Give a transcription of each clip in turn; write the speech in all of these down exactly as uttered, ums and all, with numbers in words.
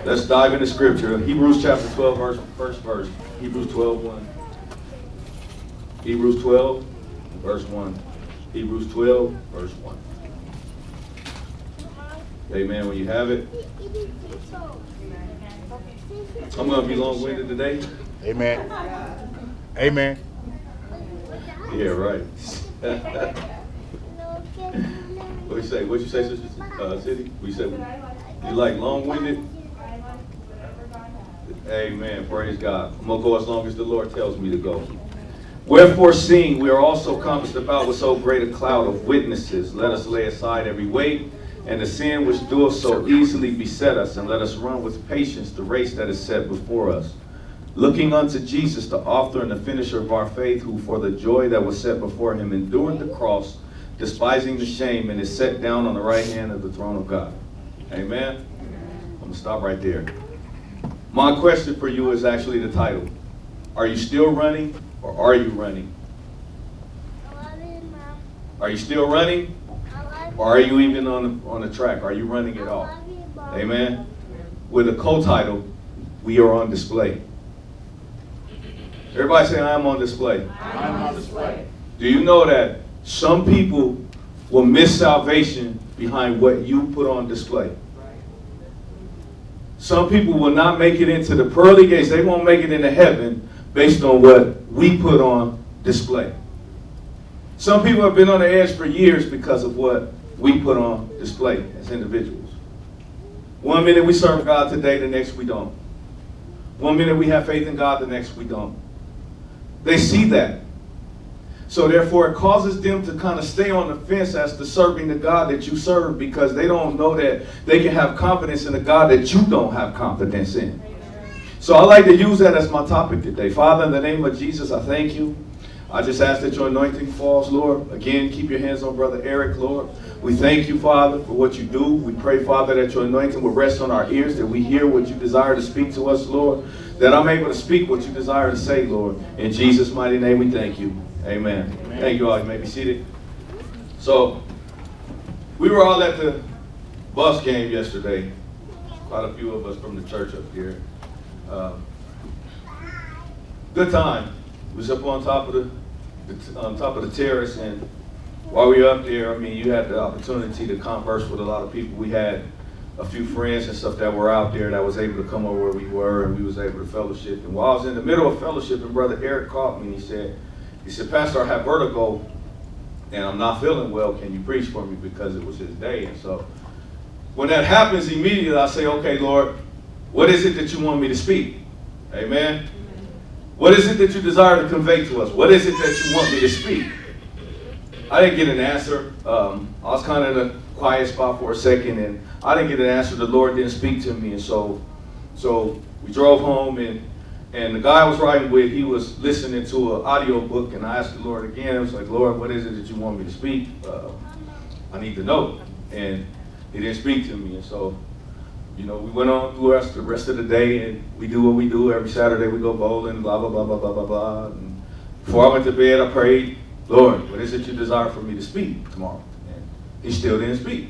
Let's dive into scripture. Hebrews chapter twelve, verse, first verse. Hebrews twelve, one. Hebrews twelve, verse one. Hebrews twelve, verse one. Amen. When you have it. I'm going to be long-winded today. Amen. Amen. Yeah, right. What you say? What you say, Sister uh, City? We say you like long-winded? Amen. Praise God. I'm going to go as long as the Lord tells me to go. Wherefore, seeing we are also compassed about with so great a cloud of witnesses, let us lay aside every weight and the sin which doeth so easily beset us, and let us run with patience the race that is set before us. Looking unto Jesus, the author and the finisher of our faith, who for the joy that was set before him endured the cross, despising the shame, and is set down on the right hand of the throne of God. Amen? I'm going to stop right there. My question for you is actually the title. Are you still running, or are you running? Are you still running? Or are you even on the, on the track? Are you running at all? Amen? With a co-title, we are on display. Everybody say, I am on display. I am on display. Do you know that some people will miss salvation behind what you put on display? Some people will not make it into the pearly gates. They won't make it into heaven based on what we put on display. Some people have been on the edge for years because of what we put on display as individuals. One minute we serve God today, the next we don't. One minute we have faith in God, the next we don't. They see that. So therefore it causes them to kind of stay on the fence as to serving the God that you serve, because they don't know that they can have confidence in a God that you don't have confidence in. So I like to use that as my topic today. Father, in the name of Jesus, I thank you. I just ask that your anointing falls, Lord. Again, keep your hands on Brother Eric, Lord. We thank you, Father, for what you do. We pray, Father, that your anointing will rest on our ears, that we hear what you desire to speak to us, Lord, that I'm able to speak what you desire to say, Lord. In Jesus' mighty name, we thank you. Amen. Amen. Thank you all. You may be seated. So, we were all at the bus game yesterday. Quite a few of us from the church up here. Um, good time. We was up on top of the, the on top of the terrace, and while we were up there, I mean, you had the opportunity to converse with a lot of people. We had a few friends and stuff that were out there that was able to come over where we were, and we was able to fellowship. And while I was in the middle of fellowship, and Brother Eric called me and he said, he said, Pastor, I have vertigo, and I'm not feeling well. Can you preach for me? Because it was his day. And so when that happens, immediately I say, okay, Lord, what is it that you want me to speak? Amen. What is it that you desire to convey to us? What is it that you want me to speak? I didn't get an answer. Um, I was kind of in a quiet spot for a second, and I didn't get an answer. The Lord didn't speak to me, and so, so we drove home, and and the guy I was riding with, he was listening to an audio book, and I asked the Lord again. I was like, Lord, what is it that you want me to speak? Uh, I need to know, and he didn't speak to me, and so. You know, we went on through the rest of the day, and we do what we do. Every Saturday we go bowling, blah, blah, blah, blah, blah, blah, blah. And before I went to bed, I prayed, Lord, what is it you desire for me to speak tomorrow? And he still didn't speak.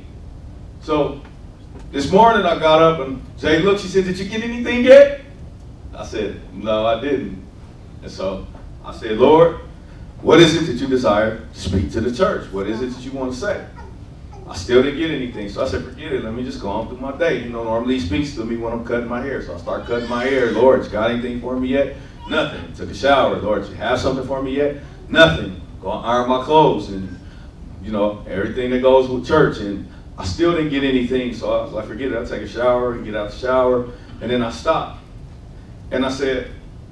So this morning I got up, and Jay looked, she said, did you get anything yet? I said, no, I didn't. And so I said, Lord, what is it that you desire to speak to the church? What is it that you want to say? I still didn't get anything, so I said, forget it, let me just go on through my day. You know, normally he speaks to me when I'm cutting my hair, so I start cutting my hair. Lord, you got anything for me yet? Nothing. Took a shower. Lord, you have something for me yet? Nothing. Go iron my clothes and, you know, everything that goes with church, and I still didn't get anything, so I was like, forget it, I'll take a shower and get out the shower, and then I stopped. And I said,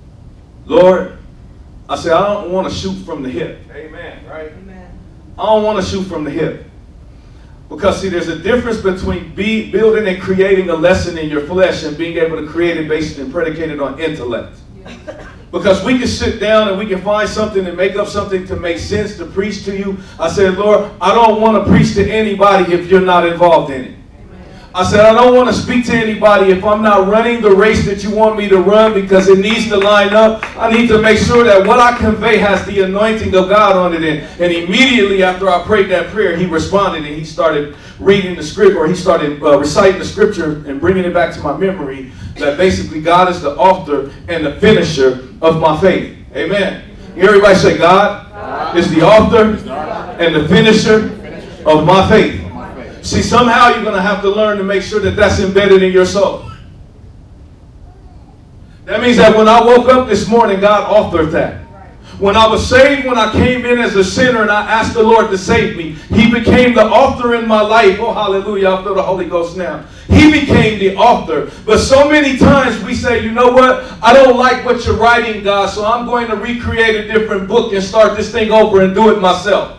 Lord, I said, I don't want to shoot from the hip. Amen, right? Amen. I don't want to shoot from the hip. Because, see, there's a difference between be, building and creating a lesson in your flesh and being able to create it based and predicated on intellect. Yeah. Because we can sit down and we can find something and make up something to make sense to preach to you. I said, Lord, I don't want to preach to anybody if you're not involved in it. I said, I don't want to speak to anybody if I'm not running the race that you want me to run, because it needs to line up. I need to make sure that what I convey has the anointing of God on it. And, and immediately after I prayed that prayer, he responded and he started reading the script, or he started uh, reciting the scripture and bringing it back to my memory, that basically God is the author and the finisher of my faith. Amen. You everybody say, God, God is the author and the finisher of my faith. See, somehow you're going to have to learn to make sure that that's embedded in your soul. That means that when I woke up this morning, God authored that. When I was saved, when I came in as a sinner and I asked the Lord to save me, He became the author in my life. Oh, hallelujah. I feel the Holy Ghost now. He became the author. But so many times we say, you know what? I don't like what you're writing, God, so I'm going to recreate a different book and start this thing over and do it myself.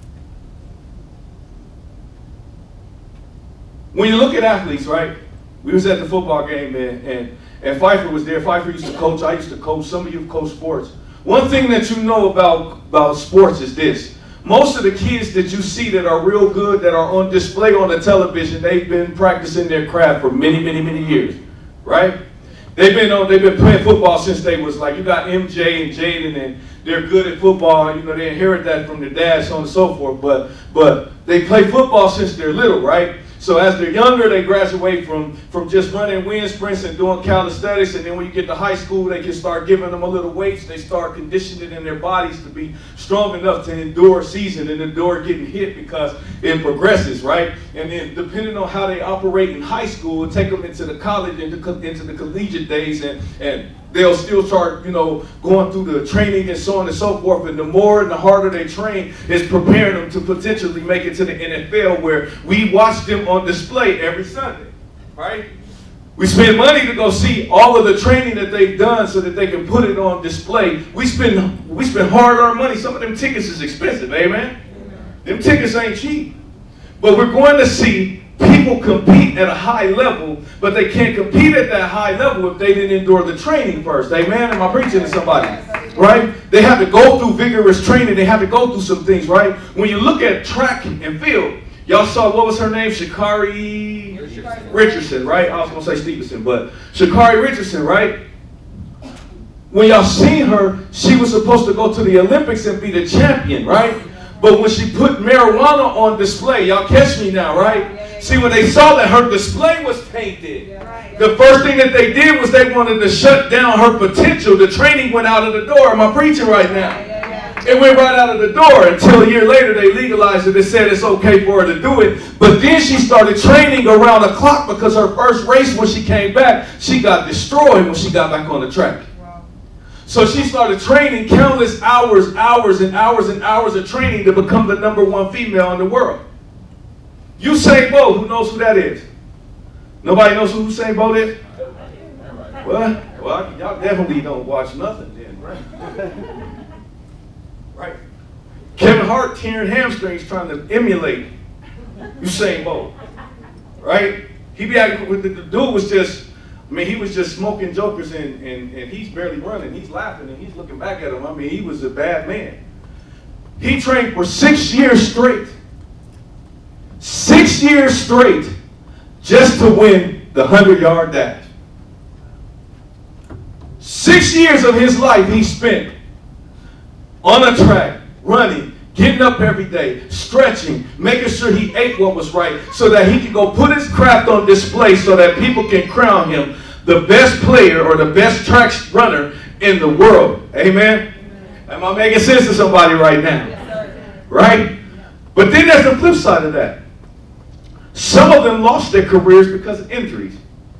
When you look at athletes, right? We was at the football game, and, and, and Pfeiffer was there. Pfeiffer used to coach. I used to coach. Some of you have coached sports. One thing that you know about, about sports is this. Most of the kids that you see that are real good, that are on display on the television, they've been practicing their craft for many, many, many years, right? They've been on, they've been playing football since they was like, you got M J and Jaden, and they're good at football. You know, they inherit that from their dads, so on and so forth. But, but they play football since they're little, right? So as they're younger, they graduate from, from just running wind sprints and doing calisthenics. And then when you get to high school, they can start giving them a little weights. They start conditioning in their bodies to be strong enough to endure season and endure getting hit, because it progresses, right? And then depending on how they operate in high school, it'll take them into the college, into, into the collegiate days, and, and they'll still start, you know, going through the training and so on and so forth. And the more and the harder they train is preparing them to potentially make it to the N F L, where we watch them on display every Sunday, right? We spend money to go see all of the training that they've done so that they can put it on display. We spend we spend hard-earned money. Some of them tickets is expensive, amen? Them tickets ain't cheap. But we're going to see people compete at a high level, but they can't compete at that high level if they didn't endure the training first. Amen? Am I preaching to somebody? Right? They have to go through vigorous training. They have to go through some things, right? When you look at track and field, y'all saw, what was her name? Sha'Carri Richardson, Richardson, right? I was going to say Stevenson, but Sha'Carri Richardson, right? When y'all seen her, she was supposed to go to the Olympics and be the champion, right? But when she put marijuana on display, y'all catch me now, right? See, when they saw that her display was tainted, yeah, right, yeah. The first thing that they did was they wanted to shut down her potential. The training went out of the door. Am I preaching right now? Yeah, yeah, yeah. It went right out of the door until a year later they legalized it and said it's okay for her to do it. But then she started training around the clock, because her first race when she came back, she got destroyed when she got back on the track. Wow. So she started training countless hours, hours and hours and hours of training to become the number one female in the world. Usain Bolt, who knows who that is? Nobody knows who Usain Bolt is? Well, well, y'all definitely don't watch nothing then, right? Right. Kevin Hart tearing hamstrings trying to emulate Usain Bolt, right? He be acting with the, the dude was just, I mean, he was just smoking jokers, and, and, and he's barely running. He's laughing and he's looking back at him. I mean, he was a bad man. He trained for six years straight. Six years straight just to win the hundred-yard dash. Six years of his life he spent on a track, running, getting up every day, stretching, making sure he ate what was right, so that he could go put his craft on display so that people can crown him the best player or the best track runner in the world. Amen? Am I making sense to somebody right now? Right? But then there's the flip side of that. Some of them lost their careers because of injuries.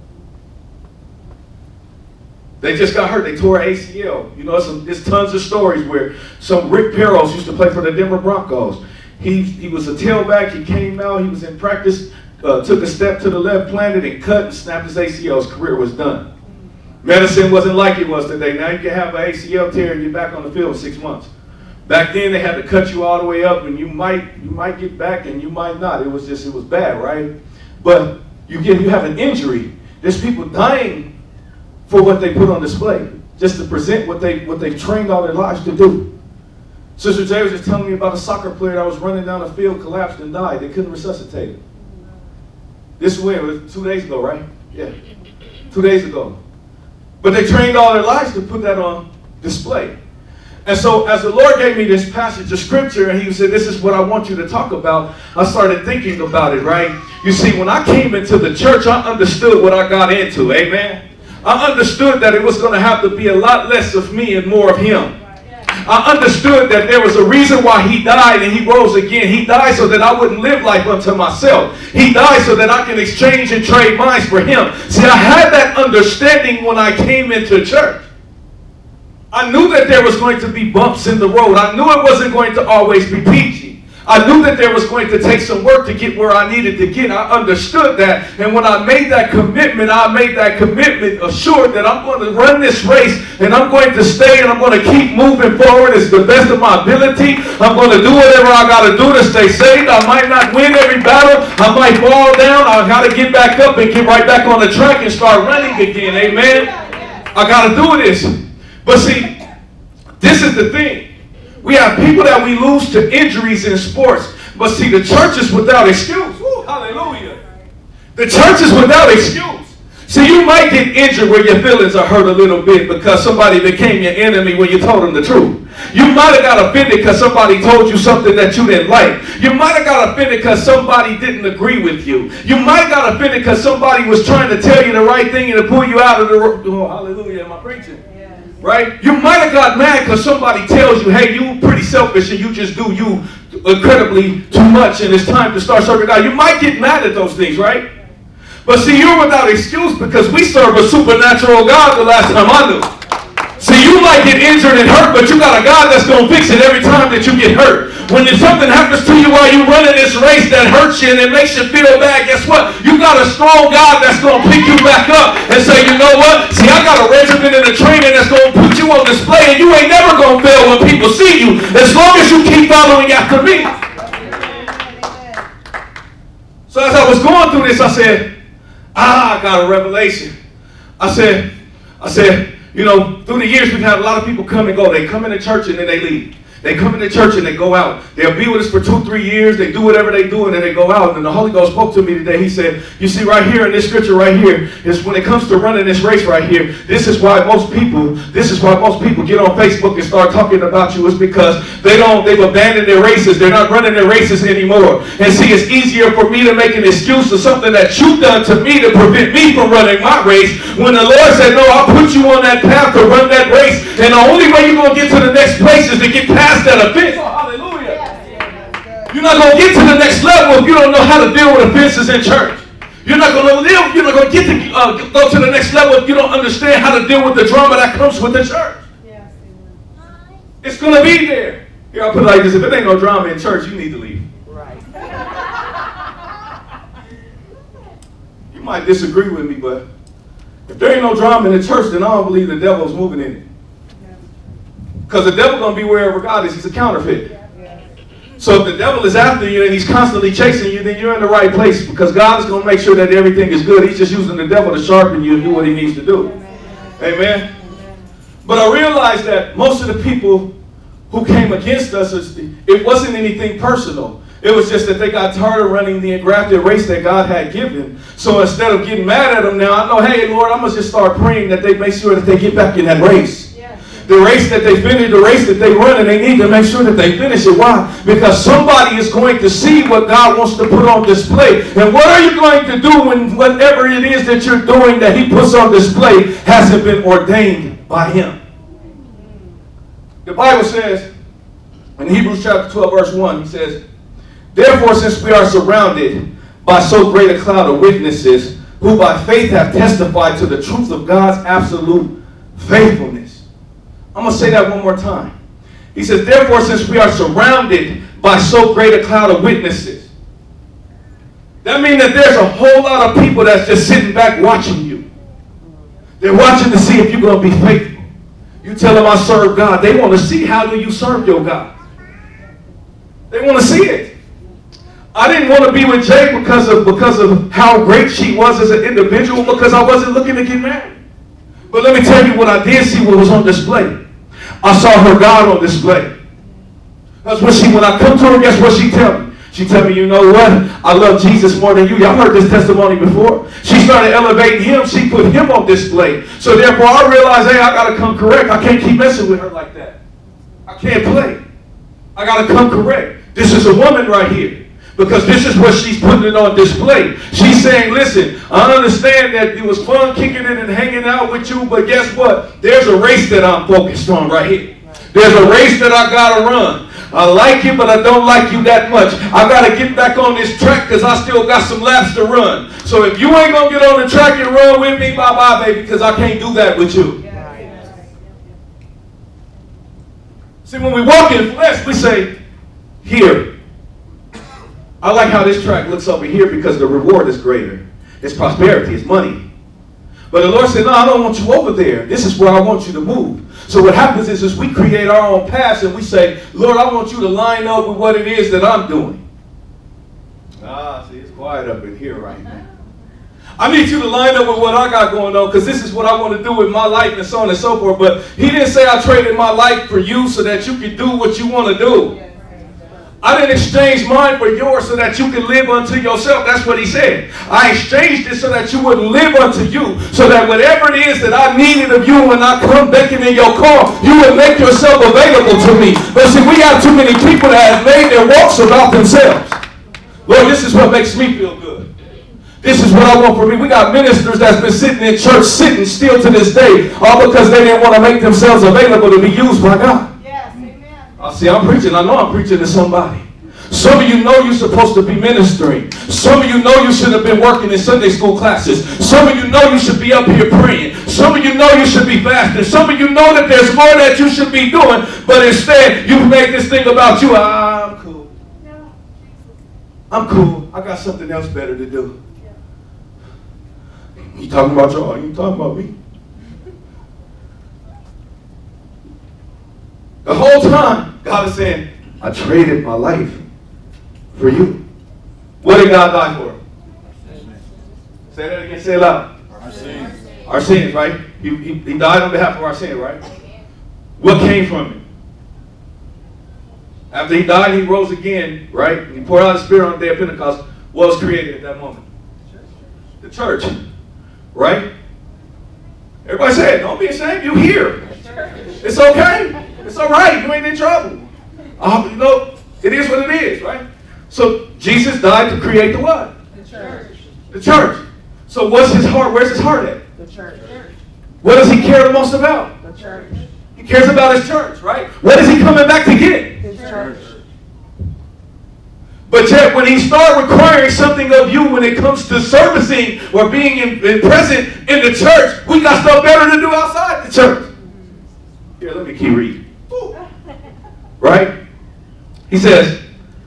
They just got hurt. They tore A C L. You know, it's, it's tons of stories where some Rick Perros used to play for the Denver Broncos. He, he was a tailback. He came out. He was in practice, uh, took a step to the left, planted, and cut and snapped his A C L. His career was done. Medicine wasn't like it was today. Now you can have an A C L tear and you're back on the field in six months. Back then, they had to cut you all the way up, and you might you might get back, and you might not. It was just, it was bad, right? But you get you have an injury. There's people dying for what they put on display, just to present what they what they've trained all their lives to do. Sister Jay was just telling me about a soccer player that was running down the field, collapsed, and died. They couldn't resuscitate him. This way, it was two days ago, right? Yeah, two days ago. But they trained all their lives to put that on display. And so as the Lord gave me this passage of scripture and he said, this is what I want you to talk about, I started thinking about it, right? You see, when I came into the church, I understood what I got into, amen? I understood that it was going to have to be a lot less of me and more of him. I understood that there was a reason why he died and he rose again. He died so that I wouldn't live life unto myself. He died so that I can exchange and trade minds for him. See, I had that understanding when I came into church. I knew that there was going to be bumps in the road. I knew it wasn't going to always be peachy. I knew that there was going to take some work to get where I needed to get. I understood that. And when I made that commitment, I made that commitment assured that I'm going to run this race and I'm going to stay and I'm going to keep moving forward as the best of my ability. I'm going to do whatever I got to do to stay saved. I might not win every battle. I might fall down. I got to get back up and get right back on the track and start running again. Amen. I got to do this. But see, this is the thing. We have people that we lose to injuries in sports. But see, the church is without excuse. Woo, hallelujah. The church is without excuse. See, you might get injured where your feelings are hurt a little bit because somebody became your enemy when you told them the truth. You might have got offended because somebody told you something that you didn't like. You might have got offended because somebody didn't agree with you. You might have got offended because somebody was trying to tell you the right thing and to pull you out of the... Oh, hallelujah, am I preaching? Right? You might have got mad because somebody tells you, hey, you pretty selfish and you just do you incredibly too much and it's time to start serving God. You might get mad at those things, right? But see, you're without excuse because we serve a supernatural God the last time I knew. See, you might get injured and hurt, but you got a God that's going to fix it every time that you get hurt. When something happens to you while you're running this race that hurts you and it makes you feel bad, guess what? You got a strong God that's going to pick you back up and say, you know what? See, I got a regiment and a training that's going to put you on display and you ain't never going to fail when people see you as long as you keep following after me. So as I was going through this, I said, ah, I got a revelation. I said, I said, you know, through the years, we've had a lot of people come and go. They come into church and then they leave. They come into church and they go out. They'll be with us for two, three years. They do whatever they do and then they go out. And the Holy Ghost spoke to me today. He said, you see right here in this scripture right here is when it comes to running this race right here, this is why most people, this is why most people get on Facebook and start talking about you is because they don't, they've abandoned their races. They're not running their races anymore. And see, it's easier for me to make an excuse for something that you've done to me to prevent me from running my race when the Lord said, no, I'll put you on that path to run that race. And the only way you're going to get to the next place is to get past that offense. Oh, hallelujah. You're not going to get to the next level if you don't know how to deal with offenses in church. You're not going to live, you're not going to get to uh, go to the next level if you don't understand how to deal with the drama that comes with the church. It's going to be there. Here, I'll put it like this. If it ain't no drama in church, you need to leave. Right. You might disagree with me, but if there ain't no drama in the church, then I don't believe the devil's moving in it. Because the devil going to be wherever God is. He's a counterfeit. So if the devil is after you and he's constantly chasing you, then you're in the right place because God is going to make sure that everything is good. He's just using the devil to sharpen you and do what he needs to do. Amen. But I realized that most of the people who came against us, it wasn't anything personal. It was just that they got tired of running the engrafted race that God had given. So instead of getting mad at them now, I know, hey, Lord, I'm going to just start praying that they make sure that they get back in that race. The race that they finish, the race that they run, and they need to make sure that they finish it. Why? Because somebody is going to see what God wants to put on display. And what are you going to do when whatever it is that you're doing that he puts on display hasn't been ordained by him? The Bible says, in Hebrews chapter twelve, verse one, he says, therefore, since we are surrounded by so great a cloud of witnesses, who by faith have testified to the truth of God's absolute faithfulness. I'm going to say that one more time. He says, therefore, since we are surrounded by so great a cloud of witnesses. That means that there's a whole lot of people that's just sitting back watching you. They're watching to see if you're going to be faithful. You tell them I serve God. They want to see how do you serve your God. They want to see it. I didn't want to be with Jay because of, because of how great she was as an individual because I wasn't looking to get married. But let me tell you what I did see what was on display. I saw her God on display. That's when she, when I come to her, guess what she tell me? She tell me, you know what? I love Jesus more than you. Y'all heard this testimony before. She started elevating him. She put him on display. So therefore I realized, hey, I got to come correct. I can't keep messing with her like that. Can't play. I got to come correct. This is a woman right here. Because this is what she's putting it on display. She's saying, listen, I understand that it was fun kicking it and hanging out with you, but guess what? There's a race that I'm focused on right here. There's a race that I got to run. I like you, but I don't like you that much. I got to get back on this track because I still got some laps to run. So if you ain't going to get on the track and run with me, bye-bye, baby, because I can't do that with you. See, when we walk in flesh, we say, here. I like how this track looks over here because the reward is greater. It's prosperity, it's money. But the Lord said, no, I don't want you over there. This is where I want you to move. So what happens is, is we create our own paths and we say, Lord, I want you to line up with what it is that I'm doing. Ah, see, it's quiet up in here right now. I need you to line up with what I got going on because this is what I want to do with my life and so on and so forth. But he didn't say I traded my life for you so that you could do what you want to do. I didn't exchange mine for yours so that you can live unto yourself. That's what he said. I exchanged it so that you would live unto you. So that whatever it is that I needed of you when I come beckon in your call, you would make yourself available to me. But see, we have too many people that have made their walks about themselves. Lord, this is what makes me feel good. This is what I want for me. We got ministers that's been sitting in church, sitting still to this day, all because they didn't want to make themselves available to be used by God. I see, I'm preaching. I know I'm preaching to somebody. Some of you know you're supposed to be ministering. Some of you know you should have been working in Sunday school classes. Some of you know you should be up here praying. Some of you know you should be fasting. Some of you know that there's more that you should be doing, but instead you've made this thing about you. Ah, I'm cool. I'm cool. I got something else better to do. You talking about y'all? You talking about me? The whole time, God is saying, I traded my life for you. What did God die for? Say that again, say it loud. Our sins. Our sins, right? He, he, he died on behalf of our sin, right? What came from it? After he died, he rose again, right? He poured out his spirit on the day of Pentecost. What was created at that moment? The church, right? Everybody say it. Don't be ashamed. You're here. It's okay. It's all right. You ain't in trouble. Uh, you know, it is what it is, right? So Jesus died to create the what? The church. The church. So what's his heart? Where's his heart at? The church. What does he care the most about? The church. He cares about his church, right? What is he coming back to get? His church. But yet when he starts requiring something of you when it comes to servicing or being in, in present in the church, we got stuff better to do outside the church. Here, let me keep reading. Right? He says,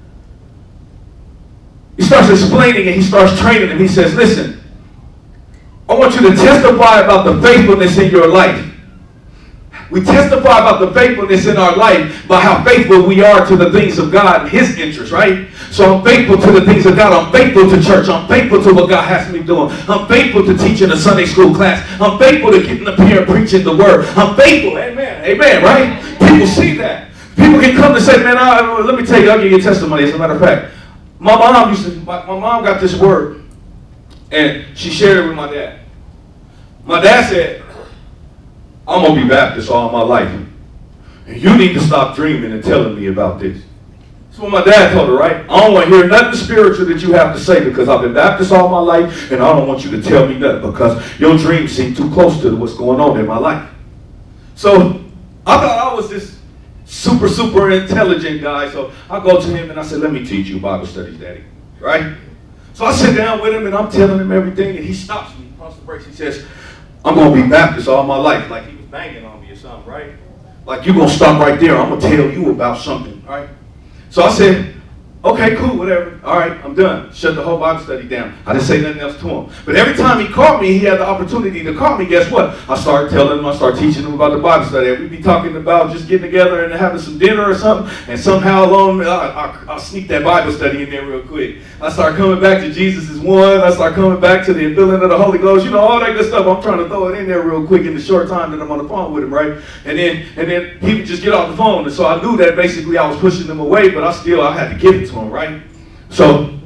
he starts explaining and he starts training him. He says, listen, I want you to testify about the faithfulness in your life. We testify about the faithfulness in our life by how faithful we are to the things of God and his interests, right? So I'm faithful to the things of God. I'm faithful to church. I'm faithful to what God has me doing. I'm faithful to teaching a Sunday school class. I'm faithful to getting up here and preaching the word. I'm faithful. Amen. Amen, right? People see that. People can come and say, man, I, let me tell you, I'll give you a testimony. As a matter of fact, my mom used to, my, my mom got this word and she shared it with my dad. My dad said, I'm going to be Baptist all my life. And you need to stop dreaming and telling me about this. That's what my dad told her, right? I don't want to hear nothing spiritual that you have to say because I've been Baptist all my life and I don't want you to tell me nothing because your dreams seem too close to what's going on in my life. So I thought I was this super, super intelligent guy. So I go to him and I said, let me teach you Bible studies, Daddy. Right? So I sit down with him and I'm telling him everything and he stops me, pumps the brakes. He says, I'm going to be Baptist all my life. Like he was banging on me or something, right? Like you're going to stop right there. I'm going to tell you about something, right? So I said, okay, cool, whatever. All right, I'm done. Shut the whole Bible study down. I didn't say nothing else to him. But every time he called me, he had the opportunity to call me. Guess what? I started telling him, I started teaching him about the Bible study. We'd be talking about just getting together and having some dinner or something. And somehow along, I, I, I'll sneak that Bible study in there real quick. I start coming back to Jesus is one. I start coming back to the infilling of the Holy Ghost. You know, all that good stuff. I'm trying to throw it in there real quick in the short time that I'm on the phone with him, right? And then, and then he would just get off the phone. And so I knew that basically I was pushing him away, but I still, I had to give it to him, right? So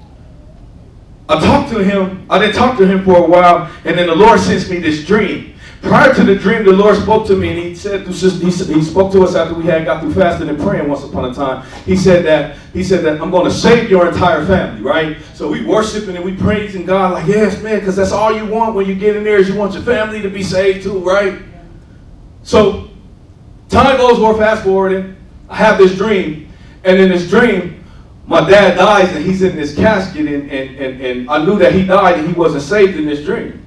I talked to him. I didn't talk to him for a while, and then the Lord sends me this dream. Prior to the dream, the Lord spoke to me, and he said, he he spoke to us after we had got through fasting and praying once upon a time. He said that, he said that I'm going to save your entire family, right? So we worshiping and we praising God like, yes, man, because that's all you want when you get in there is you want your family to be saved too, right? So time goes, we're fast forwarding. I have this dream, and in this dream, my dad dies and he's in this casket, and, and, and, and I knew that he died and he wasn't saved in this dream.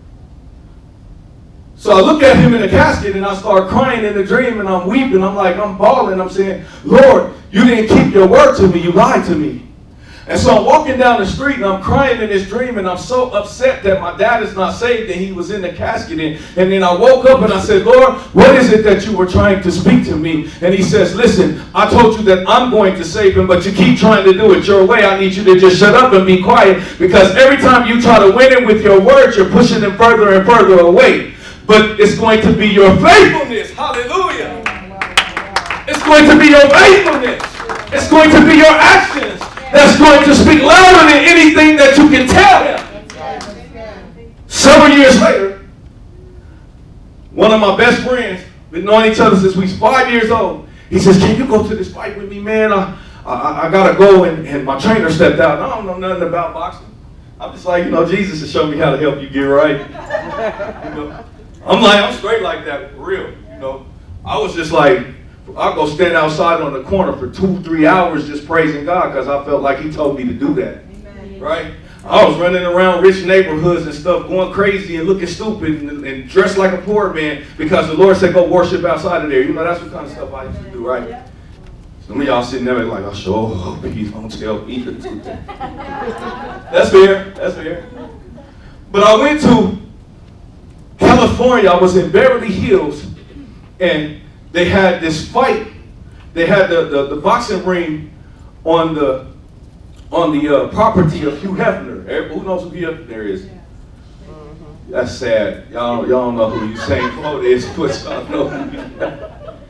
So I look at him in the casket and I start crying in the dream, and I'm weeping. I'm like, I'm bawling. I'm saying, Lord, you didn't keep your word to me. You lied to me. And so I'm walking down the street and I'm crying in this dream, and I'm so upset that my dad is not saved and he was in the casket. And, and then I woke up and I said, Lord, what is it that you were trying to speak to me? And he says, listen, I told you that I'm going to save him, but you keep trying to do it your way. I need you to just shut up and be quiet, because every time you try to win him with your words, you're pushing him further and further away. But it's going to be your faithfulness. Hallelujah. It's going to be your faithfulness. It's going to be your actions that's going to speak louder than anything that you can tell him. Several years later, one of my best friends, been knowing each other since we was five years old, he says, can you go to this fight with me, man? I, I, I got to go. And, and my trainer stepped out. And I don't know nothing about boxing. I'm just like, you know, Jesus has shown me how to help you get right. You know? I'm like, I'm straight like that, for real, you know. I was just like, I'll go stand outside on the corner for two, three hours just praising God, because I felt like he told me to do that. Amen. Right? I was running around rich neighborhoods and stuff, going crazy and looking stupid and, and dressed like a poor man, because the Lord said go worship outside of there. You know, that's what kind of stuff I used to do, right? Some of y'all sitting there like, I sure hope he don't tell me the truth. That's fair, that's fair. But I went to California. I was in Beverly Hills, and they had this fight. They had the, the, the boxing ring on the on the uh, property of Hugh Hefner. Everybody, who knows who Hugh Hefner is? That's sad. Y'all, y'all don't know who Usain Bolt is, but y'all know who he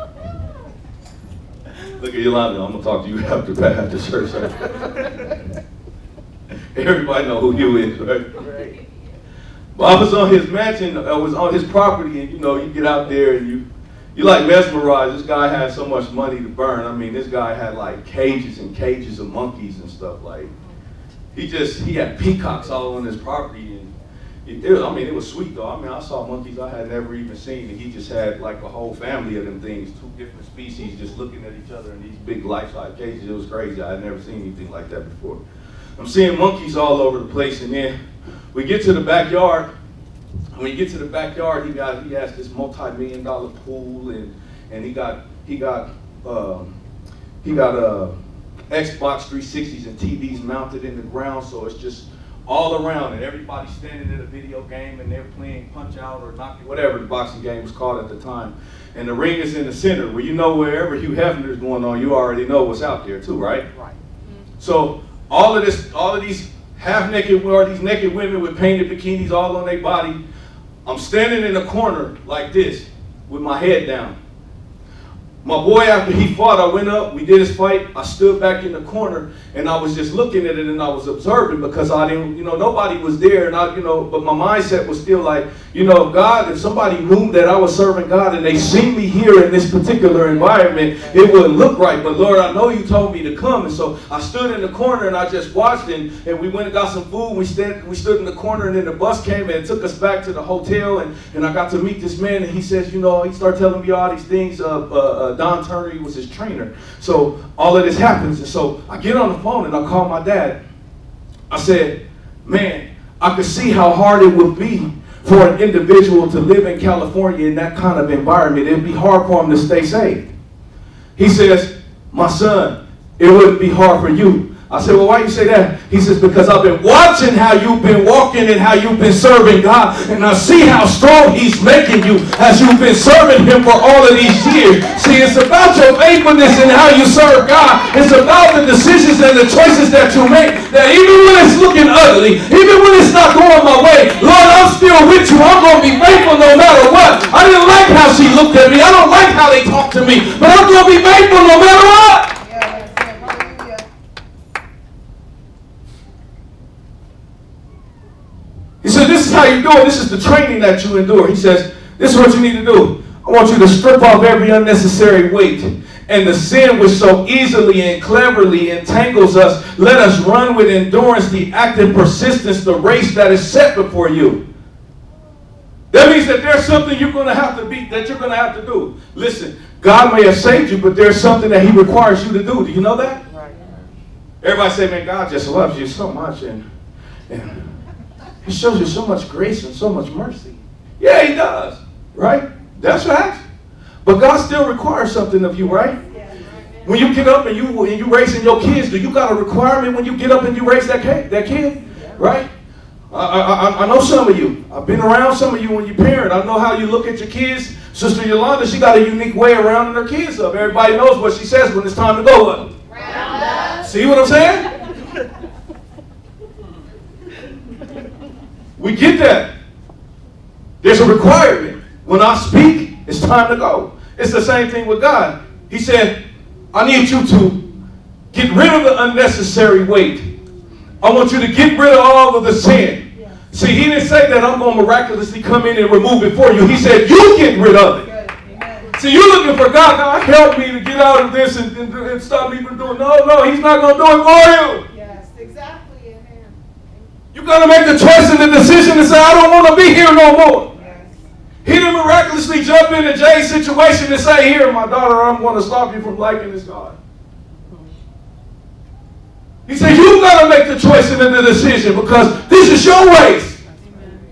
Look at Yolanda. I'm gonna talk to you after after church. Right? Everybody know who Hugh is, right? Right. But I was on his mansion, I was on his property, and you know, you get out there and you, you like mesmerized. This guy had so much money to burn. I mean, this guy had like cages and cages of monkeys and stuff. Like, he just, he had peacocks all on his property, and it, it was, I mean, it was sweet though. I mean, I saw monkeys I had never even seen, and he just had like a whole family of them things, two different species just looking at each other in these big life-size cages. It was crazy. I had never seen anything like that before. I'm seeing monkeys all over the place, and then we get to the backyard. When you get to the backyard, he got he has this multi-million dollar pool, and and he got he got um, he got uh, Xbox three sixties and T Vs mounted in the ground, so it's just all around, and everybody's standing in a video game and they're playing Punch Out or Knock, whatever the boxing game was called at the time. And the ring is in the center, where you know wherever Hugh Hefner is going on, you already know what's out there too, right? Right. So all of this, all of these half-naked or these naked women with painted bikinis all on their body. I'm standing in a corner like this with my head down. My boy, after he fought, I went up, we did his fight, I stood back in the corner, and I was just looking at it and I was observing, because I didn't, you know, nobody was there, and I, you know, but my mindset was still like, you know, God, if somebody knew that I was serving God and they seen me here in this particular environment, it wouldn't look right. But Lord, I know you told me to come, and so I stood in the corner and I just watched, and, and we went and got some food. We stood, we stood in the corner, and then the bus came and took us back to the hotel, and, and I got to meet this man, and he says, you know, he started telling me all these things. Uh, uh, uh, Don Turner, he was his trainer. So all of this happens, and so I get on the phone and I call my dad. I said, man, I could see how hard it would be for an individual to live in California in that kind of environment. It'd be hard for him to stay safe. He says, my son, it wouldn't be hard for you. I said, well, why you say that? He says, because I've been watching how you've been walking and how you've been serving God, and I see how strong he's making you as you've been serving him for all of these years. See, it's about your faithfulness and how you serve God. It's about the decisions and the choices that you make, that even when it's looking ugly, even when it's not going my way, Lord, I'm still with you. I'm going to be faithful no matter what. I didn't like how she looked at me. I don't like how they talked to me, but I'm going to be faithful no matter what. He said, this is how you do it. This is the training that you endure. He says, This is what you need to do. I want you to strip off every unnecessary weight and the sin which so easily and cleverly entangles us. Let us run with endurance the active persistence, the race that is set before you. That means that there's something you're going to have to be, that you're going to have to do. Listen, God may have saved you, but there's something that he requires you to do. Do you know that? Right. Everybody say, man, God just loves you so much, and, and he shows you so much grace and so much mercy. Yeah, he does. Right? That's right. But God still requires something of you, right? When you get up and you and you raising your kids, do you got a requirement when you get up and you raise that kid? That kid, right? I, I, I know some of you. I've been around some of you when you parent. I know how you look at your kids. Sister Yolanda, she got a unique way of rounding her kids up. Everybody knows what she says when it's time to go up. Round up. See what I'm saying? We get that. There's a requirement. When I speak, it's time to go. It's the same thing with God. He said, I need you to get rid of the unnecessary weight. I want you to get rid of all of the sin. Yeah. See, he didn't say that I'm going to miraculously come in and remove it for you. He said, you get rid of it. Good. See, you're looking for God. God, help me to get out of this and, and, and stop me from doing. No, no, he's not going to do it for you. Yes, exactly. Amen. You got to make the choice and the decision to say, I don't want to be here no more. Yes. He didn't miraculously jump into Jay's situation and say, here, my daughter, I'm going to stop you from liking this God. He said, you got to make the choice and the decision because this is your race. Amen.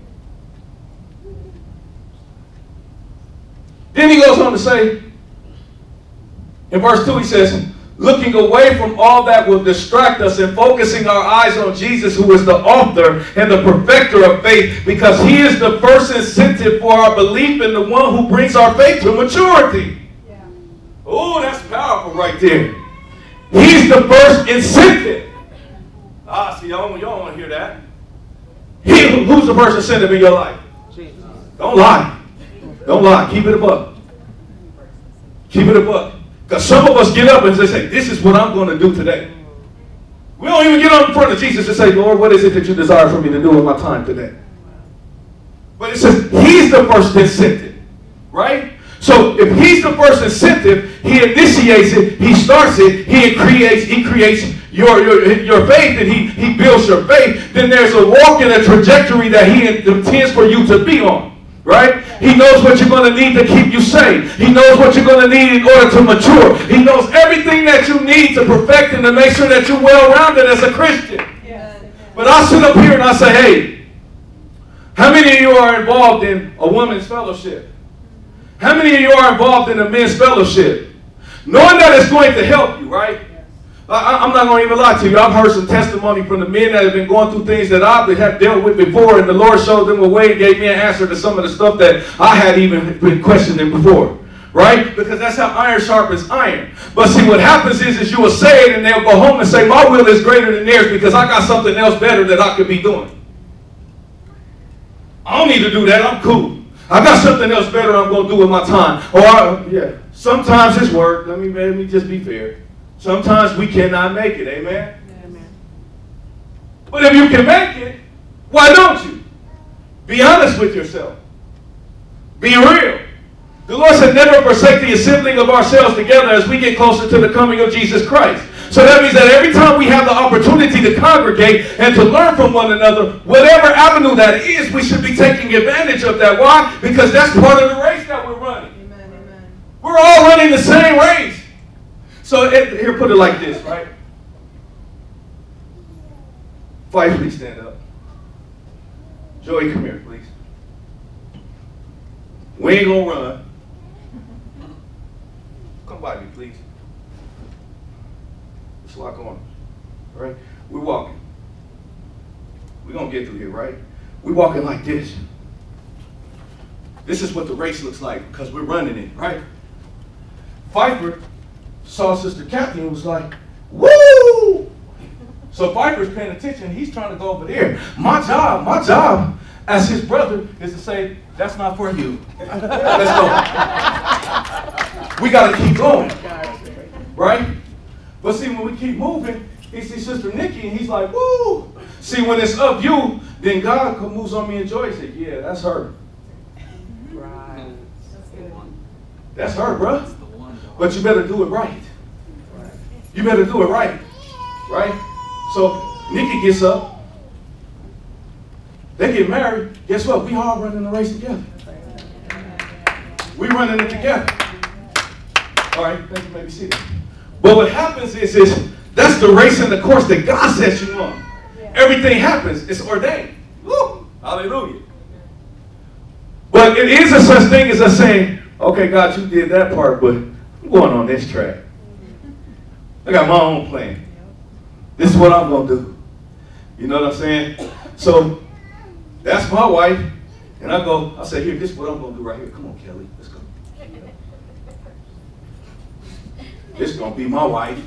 Then he goes on to say, in verse two, he says, looking away from all that will distract us and focusing our eyes on Jesus, who is the author and the perfecter of faith, because he is the first incentive for our belief and the one who brings our faith to maturity. Yeah. Oh, that's powerful right there. He's the first incentive. Ah, see, y'all, y'all want to hear that. He, who's the first incentive in your life? Jesus. Don't lie. Don't lie. Keep it a buck. Keep it a buck. Because some of us get up and they say, this is what I'm going to do today. We don't even get up in front of Jesus and say, Lord, what is it that you desire for me to do with my time today? But it says he's the first incentive, right? So if he's the first incentive, he initiates it, he starts it, he creates, he creates your, your, your faith, and he, he builds your faith, then there's a walk and a trajectory that he intends for you to be on, right? He knows what you're going to need to keep you safe. He knows what you're going to need in order to mature. He knows everything that you need to perfect and to make sure that you're well-rounded as a Christian. Yes. But I sit up here and I say, hey, how many of you are involved in a women's fellowship? How many of you are involved in a men's fellowship? Knowing that it's going to help you, right? I, I'm not going to even lie to you. I've heard some testimony from the men that have been going through things that I've have dealt with before, and the Lord showed them a way and gave me an answer to some of the stuff that I had even been questioning before, right? Because that's how iron sharpens iron. But see, what happens is, is you will say it, and they'll go home and say, my will is greater than theirs because I got something else better that I could be doing. I don't need to do that. I'm cool. I got something else better I'm going to do with my time. Or, I, yeah, sometimes it's work. Let me, let me just be fair. Sometimes we cannot make it. Amen? Amen. But if you can make it, why don't you? Be honest with yourself. Be real. The Lord said, never forsake the assembling of ourselves together as we get closer to the coming of Jesus Christ. So that means that every time we have the opportunity to congregate and to learn from one another, whatever avenue that is, we should be taking advantage of that. Why? Because that's part of the race that we're running. Amen, amen. We're all running the same race. So it, here, put it like this, right? Five, please stand up. Joey, come here, please. We ain't gonna run. Come by me, please. Let's lock on. All right? We're walking. We're gonna get through here, right? We're walking like this. This is what the race looks like because we're running it, right? Pfeiffer saw Sister Kathy and was like, woo! So Pfeiffer's paying attention. He's trying to go over there. My job, my job as his brother is to say, that's not for you. Let's go. We got to keep going. Right? But see, when we keep moving, he sees Sister Nikki and he's like, woo! See, when it's of you, then God moves on me and Joy said, yeah, that's her. Right. That's her, bro. But you better do it right. You better do it right. Right? So Nikki gets up. They get married. Guess what? We all running the race together. We running it together. All right, thank you, maybe see that. But what happens is, is that's the race and the course that God sets you on. Everything happens. It's ordained. Woo! Hallelujah. But it is a such thing as us saying, okay, God, you did that part, but I'm going on this track. I got my own plan. This is what I'm going to do. You know what I'm saying? So that's my wife. And I go, I say, here, this is what I'm going to do right here. Come on, Kelly. Let's go. This is going to be my wife.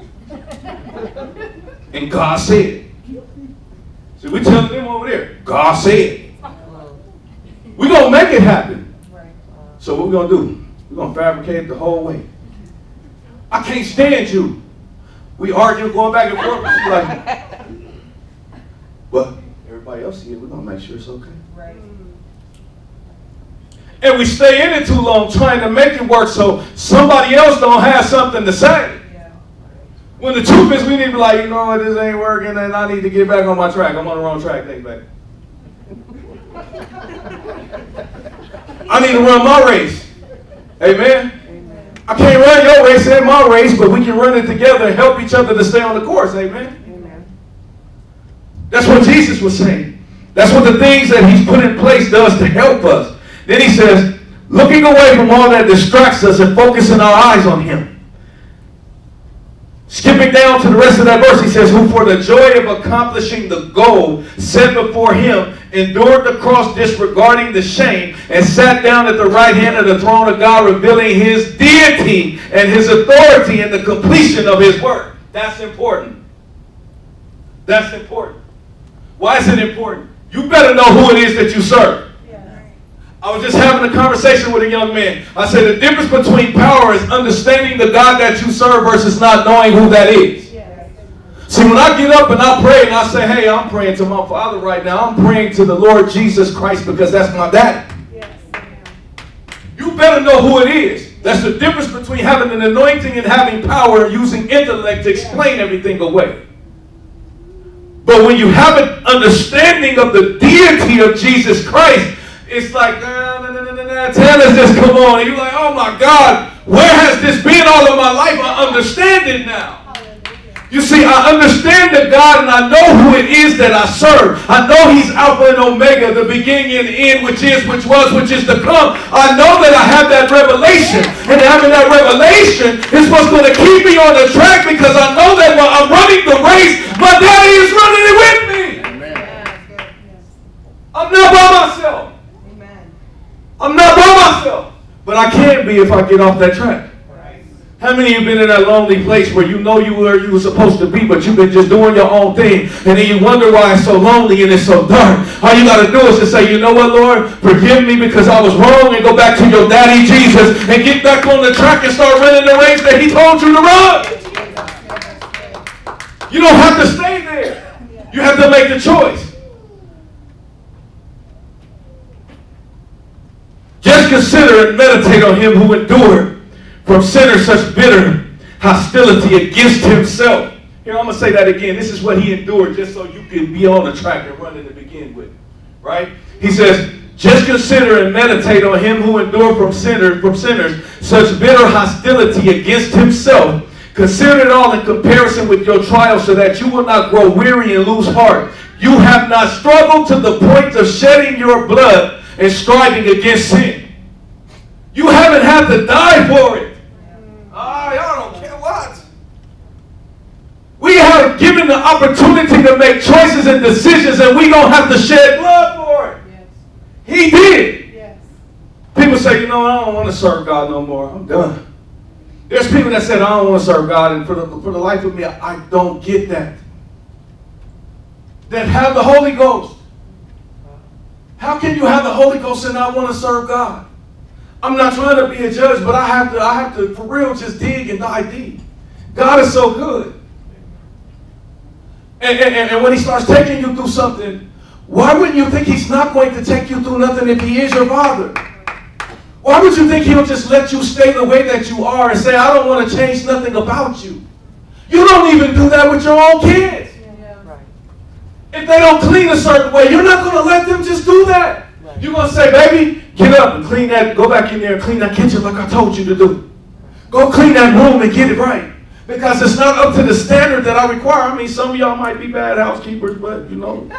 And God said. So we're telling them over there, God said. We're going to make it happen. So what we're going to do? We're going to fabricate it the whole way. I can't stand you. We argue, going back and forth. She's like, but everybody else here, we're going to make sure it's okay. Right. And we stay in it too long trying to make it work so somebody else don't have something to say. Yeah. When the truth is, we need to be like, you know what, this ain't working and I need to get back on my track. I'm on the wrong track. Thanks, baby. I need to run my race. Amen? Amen. I can't run your race and my race, but we can run it together and help each other to stay on the course. Amen? Amen. That's what Jesus was saying. That's what the things that he's put in place does to help us. Then he says, looking away from all that distracts us and focusing our eyes on him. Skipping down to the rest of that verse, he says, who for the joy of accomplishing the goal set before him endured the cross, disregarding the shame, and sat down at the right hand of the throne of God, revealing his deity and his authority in the completion of his work. That's important. That's important. Why is it important? You better know who it is that you serve. I was just having a conversation with a young man. I said the difference between power is understanding the God that you serve versus not knowing who that is. Yes. See, when I get up and I pray and I say, hey, I'm praying to my Father right now. I'm praying to the Lord Jesus Christ because that's my daddy. Yes. You better know who it is. That's the difference between having an anointing and having power and using intellect to explain everything away. But when you have an understanding of the deity of Jesus Christ, it's like, nah, nah, nah, nah, nah, tell us this, come on. And you're like, oh my God, where has this been all of my life? I understand it now. You see, I understand the God and I know who it is that I serve. I know he's Alpha and Omega, the beginning and the end, which is, which was, which is to come. I know that I have that revelation. And having that revelation is what's going to keep me on the track because I know that while I'm running the race, my daddy is running it with me. I'm not by myself. I'm not by myself, but I can be if I get off that track. Right. How many of you been in that lonely place where you know you were you were supposed to be, but you've been just doing your own thing, and then you wonder why it's so lonely and it's so dark? All you got to do is to say, you know what, Lord, forgive me because I was wrong, and go back to your daddy Jesus and get back on the track and start running the race that he told you to run. You don't have to stay there. You have to make the choice. Just consider and meditate on him who endured from sinners such bitter hostility against himself. Here, I'm going to say that again. This is what he endured just so you can be on the track and running to begin with. Right? He says, just consider and meditate on him who endured from sinners, from sinners such bitter hostility against himself. Consider it all in comparison with your trials so that you will not grow weary and lose heart. You have not struggled to the point of shedding your blood and striving against sin. You haven't had to die for it. Ah, oh, y'all don't care what. We have given the opportunity to make choices and decisions and we don't have to shed blood for it. Yes. He did. Yes. People say, you know, I don't want to serve God no more. I'm done. There's people that said, I don't want to serve God, and for the, for the life of me, I, I don't get that. That have the Holy Ghost. How can you have the Holy Ghost and not want to serve God? I'm not trying to be a judge, but I have to, I have to, for real, just dig and dive deep. God is so good. And, and, and when he starts taking you through something, why wouldn't you think he's not going to take you through nothing if he is your father? Why would you think he'll just let you stay the way that you are and say, I don't want to change nothing about you? You don't even do that with your own kids. Yeah. Right. If they don't clean a certain way, you're not going to let them just do that. Right. You're going to say, baby, get up and clean that, go back in there and clean that kitchen like I told you to do. Go clean that room and get it right. Because it's not up to the standard that I require. I mean, some of y'all might be bad housekeepers, but you know.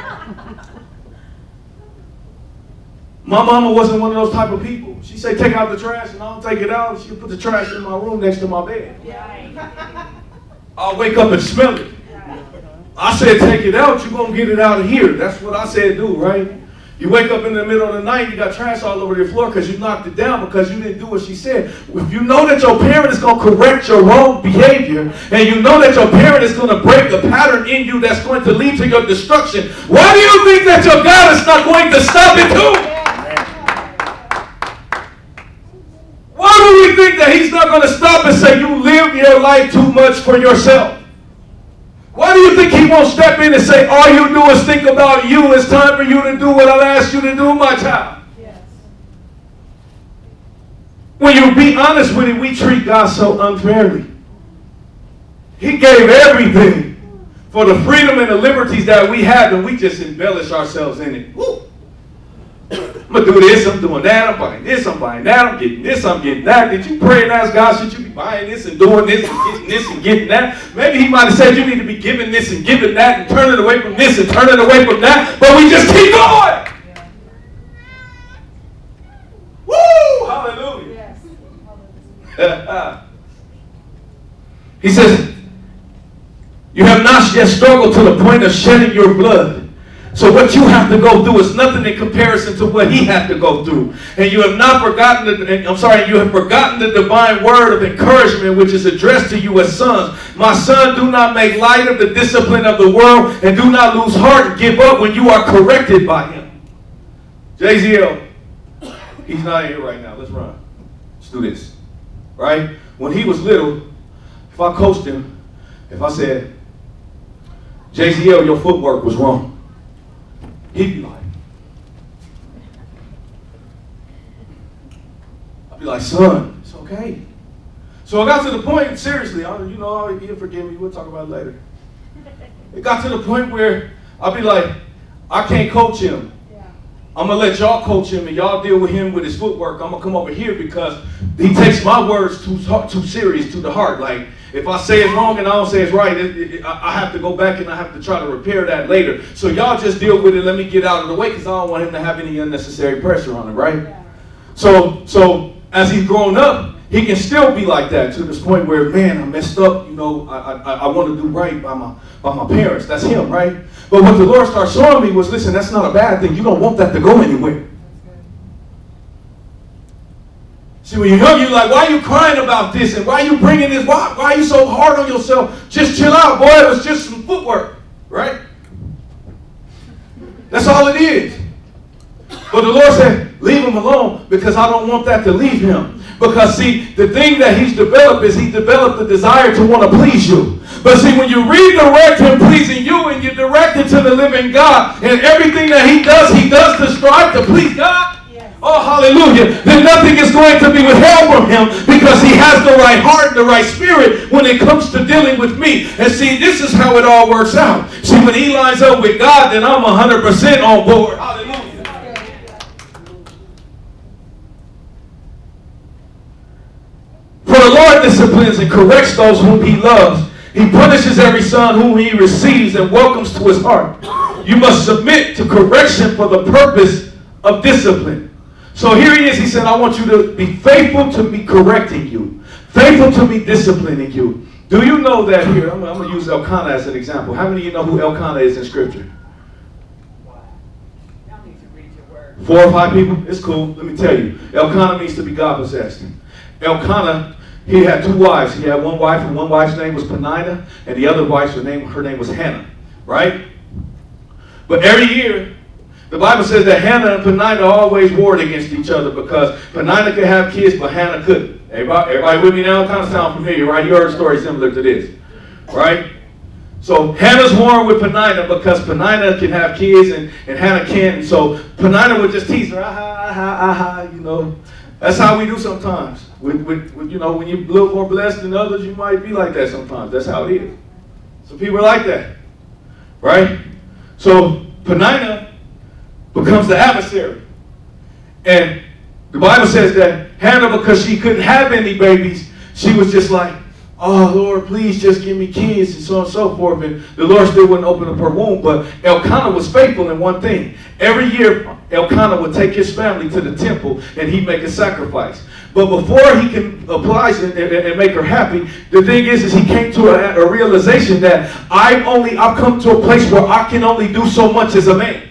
My mama wasn't one of those type of people. She said, take out the trash, and I don't take it out. She'll put the trash in my room next to my bed. Yeah. I'll wake up and smell it. I said, take it out. You're going to get it out of here. That's what I said do, right? You wake up in the middle of the night, you got trash all over your floor because you knocked it down because you didn't do what she said. If you know that your parent is going to correct your wrong behavior, and you know that your parent is going to break the pattern in you that's going to lead to your destruction, why do you think that your God is not going to stop it too? Why do we think that he's not going to stop and say, you live your life too much for yourself? Why do you think he won't step in and say, all you do is think about you. It's time for you to do what I've asked you to do, my child. Yes. When you be honest with it, we treat God so unfairly. He gave everything for the freedom and the liberties that we have, and we just embellish ourselves in it. Woo. I'm going to do this, I'm doing that, I'm buying this, I'm buying that, I'm getting this, I'm getting that. Did you pray and ask God, should you be buying this and doing this and getting this and getting that? Maybe he might have said you need to be giving this and giving that and turning away from this and turning away from that, but we just keep going. Yeah. Woo! Hallelujah. Yes. He says, you have not yet struggled to the point of shedding your blood. So what you have to go through is nothing in comparison to what he had to go through. And you have not forgotten, the, I'm sorry, you have forgotten the divine word of encouragement which is addressed to you as sons. My son, do not make light of the discipline of the world, and do not lose heart and give up when you are corrected by him. J Z L, he's not here right now. Let's run. Let's do this. Right? When he was little, if I coached him, if I said, J Z L, your footwork was wrong, he'd be like, I'd be like, son, it's okay. So I got to the point, seriously, I, you know, he'll forgive me, we'll talk about it later. It got to the point where I'd be like, I can't coach him. Yeah. I'm going to let y'all coach him and y'all deal with him with his footwork. I'm going to come over here because he takes my words too, too serious to the heart. Like, if I say it's wrong and I don't say it's right, it, it, I have to go back and I have to try to repair that later. So y'all just deal with it. Let me get out of the way because I don't want him to have any unnecessary pressure on him, right? Yeah. So, so as he's grown up, he can still be like that to this point where, man, I messed up. You know, I I, I want to do right by my by my parents. That's him, right? But what the Lord started showing me was, listen, that's not a bad thing. You don't want that to go anywhere. See, when you're young, you're like, why are you crying about this? And why are you bringing this? Why, why are you so hard on yourself? Just chill out, boy. It was just some footwork, right? That's all it is. But the Lord said, leave him alone because I don't want that to leave him. Because, see, the thing that he's developed is he developed the desire to want to please you. But, see, when you redirect him pleasing you and you direct it to the living God, and everything that he does, he does to strive to please God, oh, hallelujah, then nothing is going to be withheld from him because he has the right heart and the right spirit when it comes to dealing with me. And see, this is how it all works out. See, when he lines up with God, then I'm one hundred percent on board. Hallelujah. For the Lord disciplines and corrects those whom he loves. He punishes every son whom he receives and welcomes to his heart. You must submit to correction for the purpose of discipline. So here he is. He said, I want you to be faithful to me correcting you. Faithful to me disciplining you. Do you know that here? I'm, I'm going to use Elkanah as an example. How many of you know who Elkanah is in Scripture? Four or five people? It's cool. Let me tell you. Elkanah means to be God-possessed. Elkanah, he had two wives. He had one wife, and one wife's name was Peninnah, and the other wife's her name, her name was Hannah. Right? But every year, the Bible says that Hannah and Peninnah always warred against each other because Peninnah could have kids, but Hannah couldn't. Everybody, everybody with me now? Kind of sound familiar, right? You heard a story similar to this, right? So Hannah's warring with Peninnah because Peninnah can have kids and, and Hannah can't. And so Peninnah would just tease her, aha, aha, aha, you know. That's how we do sometimes. With, with, with, you know, when you're a little more blessed than others, you might be like that sometimes. That's how it is. So people are like that, right? So Peninnah becomes the adversary. And the Bible says that Hannah, because she couldn't have any babies, she was just like, oh, Lord, please just give me kids and so on and so forth. And the Lord still wouldn't open up her womb. But Elkanah was faithful in one thing. Every year, Elkanah would take his family to the temple and he'd make a sacrifice. But before he can oblige and, and, and make her happy, the thing is, is he came to a, a realization that I've only, I've come to a place where I can only do so much as a man.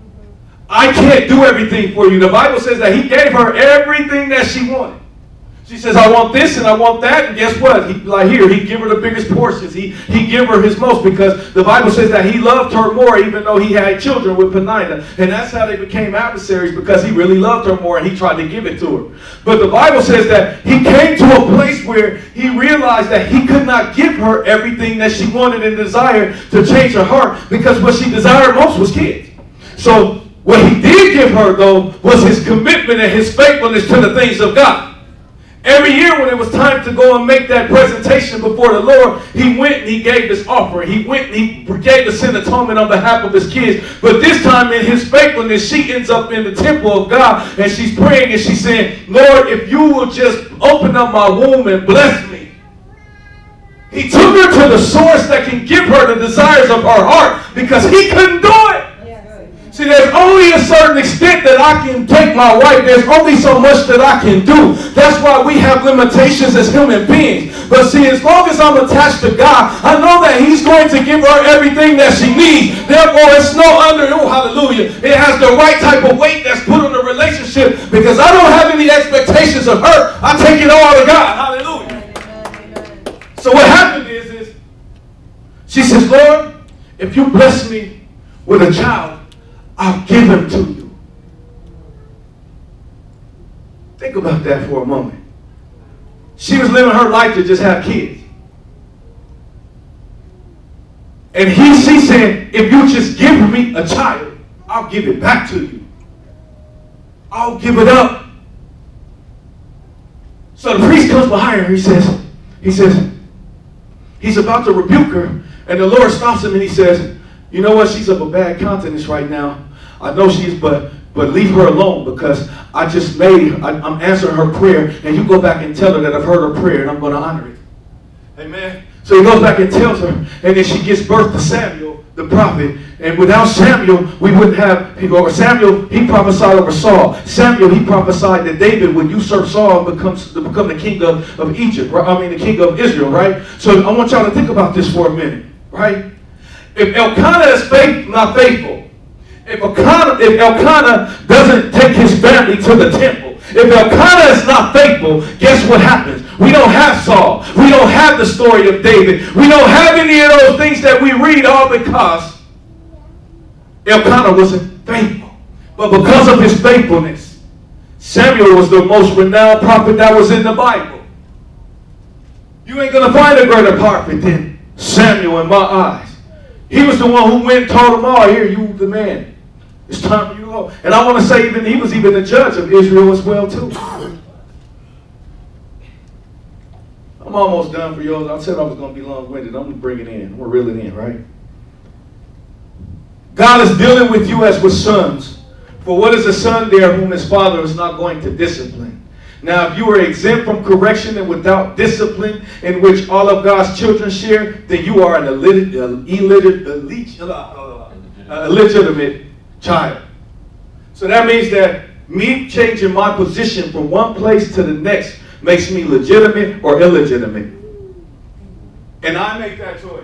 I can't do everything for you. The Bible says that he gave her everything that she wanted. She says, I want this and I want that. And guess what? He, like here, he'd give her the biggest portions. He, he'd give her his most because the Bible says that he loved her more even though he had children with Peninnah. And that's how they became adversaries because he really loved her more and he tried to give it to her. But the Bible says that he came to a place where he realized that he could not give her everything that she wanted and desired to change her heart because what she desired most was kids. So what he did give her, though, was his commitment and his faithfulness to the things of God. Every year when it was time to go and make that presentation before the Lord, he went and he gave this offering. He went and he gave the sin atonement on behalf of his kids. But this time in his faithfulness, she ends up in the temple of God and she's praying and she's saying, Lord, if you will just open up my womb and bless me. He took her to the source that can give her the desires of her heart because he couldn't do it. See, there's only a certain extent that I can take my wife. There's only so much that I can do. That's why we have limitations as human beings. But see, as long as I'm attached to God, I know that he's going to give her everything that she needs. Therefore, it's no under, oh, hallelujah. It has the right type of weight that's put on the relationship because I don't have any expectations of her. I take it all to God. Hallelujah. So what happened is, is she says, Lord, if you bless me with a child, I'll give him to you. Think about that for a moment. She was living her life to just have kids. And he, she said, if you just give me a child, I'll give it back to you. I'll give it up. So the priest comes behind her. He says, he says, he's about to rebuke her. And the Lord stops him and he says, you know what? She's of a bad countenance right now. I know she is, but but leave her alone because I just made, I, I'm answering her prayer, and you go back and tell her that I've heard her prayer and I'm going to honor it. Amen. So he goes back and tells her, and then she gives birth to Samuel, the prophet. And without Samuel, we wouldn't have, or Samuel, he prophesied over Saul. Samuel, he prophesied that David would usurp Saul and becomes, to become the king of, of Egypt, right? I mean, the king of Israel, right? So I want y'all to think about this for a minute, right? If Elkanah is faith, not faithful, If Elkanah, if Elkanah doesn't take his family to the temple, if Elkanah is not faithful, guess what happens? We don't have Saul. We don't have the story of David. We don't have any of those things that we read all because Elkanah wasn't faithful. But because of his faithfulness, Samuel was the most renowned prophet that was in the Bible. You ain't going to find a greater prophet than Samuel in my eyes. He was the one who went and told them all, here, you the man. It's time for you to go. And I want to say even he was even the judge of Israel as well too. I'm almost done for y'all. I said I was going to be long-winded. I'm going to bring it in. I'm going to reel it in, right? God is dealing with you as with sons. For what is a son there whom his father is not going to discipline? Now, if you are exempt from correction and without discipline in which all of God's children share, then you are an illiterate, illiterate, uh, illegitimate child. So that means that me changing my position from one place to the next makes me legitimate or illegitimate. And I make that choice.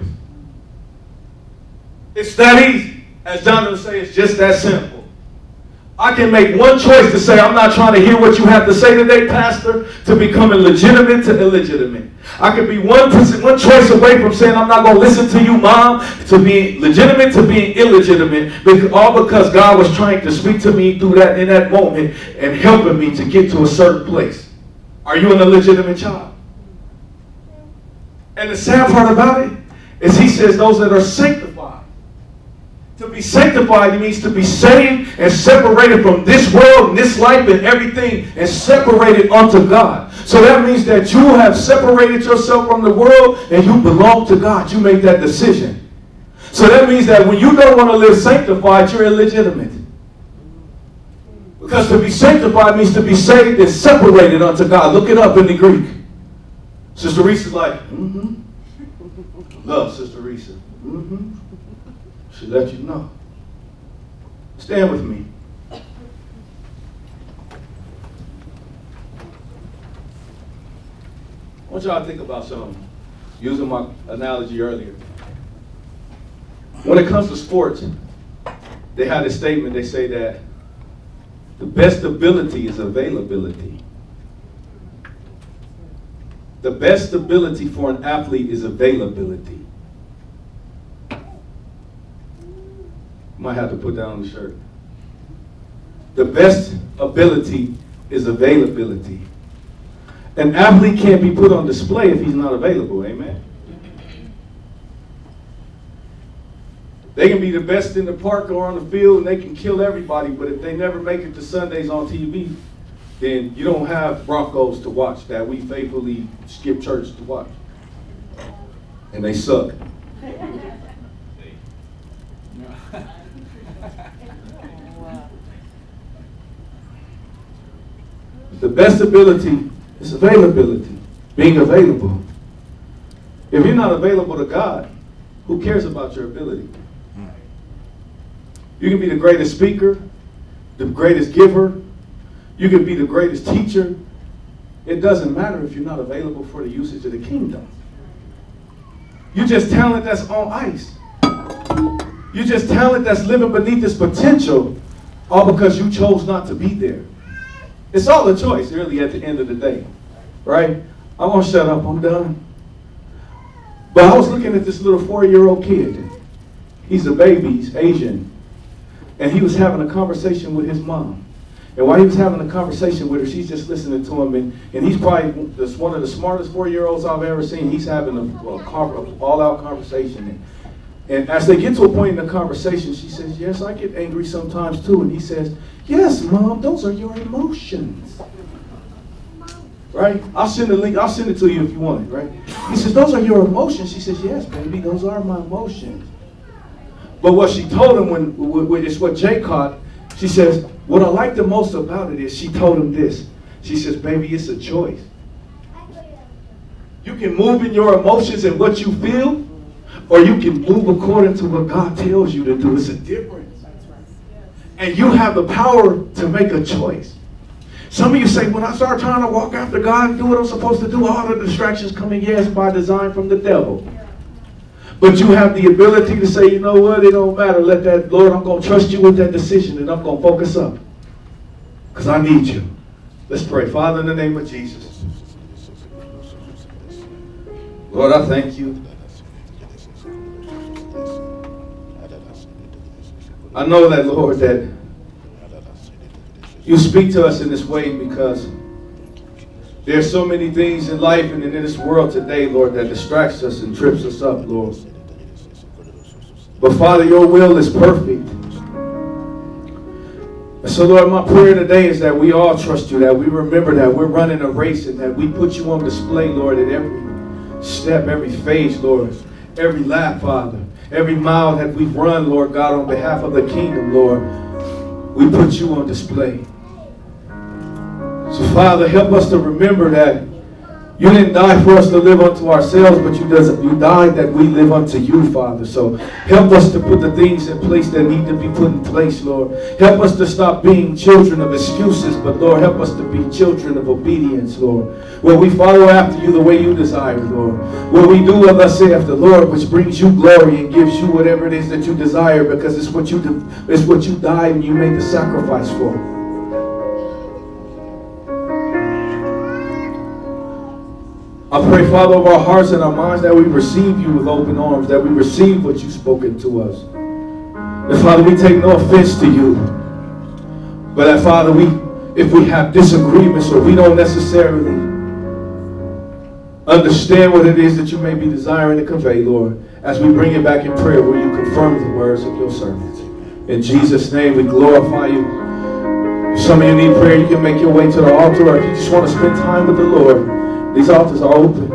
It's that easy. As John would say, it's just that simple. I can make one choice to say, I'm not trying to hear what you have to say today, Pastor, to becoming legitimate to illegitimate. I can be one, one choice away from saying, I'm not going to listen to you, Mom, to being legitimate to being illegitimate, all because God was trying to speak to me through that in that moment and helping me to get to a certain place. Are you an illegitimate child? And the sad part about it is he says those that are sanctified. To be sanctified means to be saved and separated from this world and this life and everything and separated unto God. So that means that you have separated yourself from the world and you belong to God. You make that decision. So that means that when you don't want to live sanctified, you're illegitimate. Because to be sanctified means to be saved and separated unto God. Look it up in the Greek. Sister Reese's like, mm-hmm. Love Sister Reese. Mm-hmm. She let you know. Stand with me. I want y'all to think about something. Using my analogy earlier. When it comes to sports, they had a statement. They say that the best ability is availability. The best ability for an athlete is availability. Might have to put that on the shirt. The best ability is availability. An athlete can't be put on display if he's not available. Amen. They can be the best in the park or on the field and they can kill everybody, but if they never make it to Sundays on T V, then you don't have Broncos to watch that we faithfully skip church to watch. And they suck. The best ability is availability, being available. If you're not available to God, who cares about your ability? You can be the greatest speaker, the greatest giver, you can be the greatest teacher. It doesn't matter if you're not available for the usage of the kingdom. You're just talent that's on ice. You're just talent that's living beneath its potential, all because you chose not to be there. It's all a choice, really, at the end of the day. Right? I'm going to shut up. I'm done. But I was looking at this little four-year-old kid. He's a baby. He's Asian. And he was having a conversation with his mom. And while he was having a conversation with her, she's just listening to him. And, and he's probably one of the smartest four-year-olds I've ever seen. He's having a, a, a all-out conversation. And, and as they get to a point in the conversation, she says, yes, I get angry sometimes too. And he says, yes, Mom, those are your emotions. Right? I'll send the link. I'll send it to you if you want it, right? He says, those are your emotions. She says, yes, baby, those are my emotions. But what she told him, when, when it's what Jay caught, she says, what I like the most about it is she told him this. She says, baby, it's a choice. You can move in your emotions and what you feel, or you can move according to what God tells you to do. It's a difference. And you have the power to make a choice. Some of you say, when I start trying to walk after God and do what I'm supposed to do, all the distractions come in. Yes, by design from the devil. But you have the ability to say, you know what, it don't matter. Let that, Lord, I'm going to trust you with that decision and I'm going to focus up. Because I need you. Let's pray. Father, in the name of Jesus. Lord, I thank you. I know that, Lord, that you speak to us in this way because there are so many things in life and in this world today, Lord, that distracts us and trips us up, Lord. But Father, your will is perfect. And so, Lord, my prayer today is that we all trust you, that we remember that we're running a race and that we put you on display, Lord, at every step, every phase, Lord, every lap, Father, every mile that we've run, Lord God, on behalf of the kingdom, Lord, we put you on display. So, Father, help us to remember that you didn't die for us to live unto ourselves, but you, doesn't, you died that we live unto you, Father. So help us to put the things in place that need to be put in place, Lord. Help us to stop being children of excuses, but, Lord, help us to be children of obedience, Lord. Where we follow after you the way you desire, Lord. Where we do what thus saith the Lord, which brings you glory and gives you whatever it is that you desire, because it's what you, do, it's what you died and you made the sacrifice for. I pray, Father, of our hearts and our minds that we receive you with open arms, that we receive what you've spoken to us. That, Father, we take no offense to you. But that, Father, we, if we have disagreements or we don't necessarily understand what it is that you may be desiring to convey, Lord, as we bring it back in prayer, will you confirm the words of your servants? In Jesus' name, we glorify you. If some of you need prayer, you can make your way to the altar, or if you just want to spend time with the Lord, these altars are open.